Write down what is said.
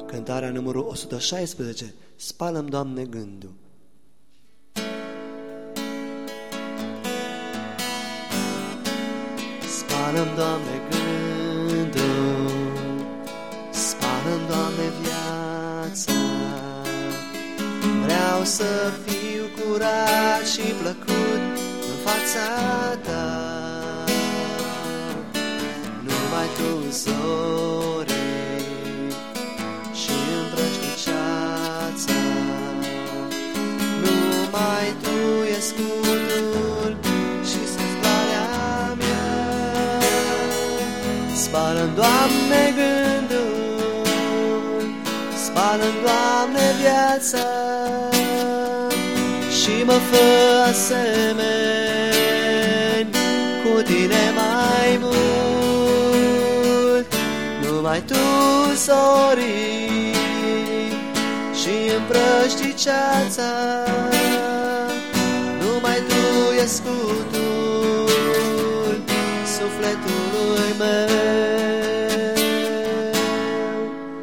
Cântarea numărul 116. Spală-mi, Doamne, gândul. Spală-mi, Doamne, gândul, spală-mi, Doamne, viața. Vreau să fiu curat și plăcut în fața Ta. Numai Tu, zorii și îmbrășticeața, numai Tu e scutul și săscarea mea. Spală-mi, Doamne, gândul, spală-mi, Doamne, viața și mă fă asemeni cu Tine mai mult. Numai Tu, zorii și îmbrășticeața, numai Tu e scutul sufletului meu.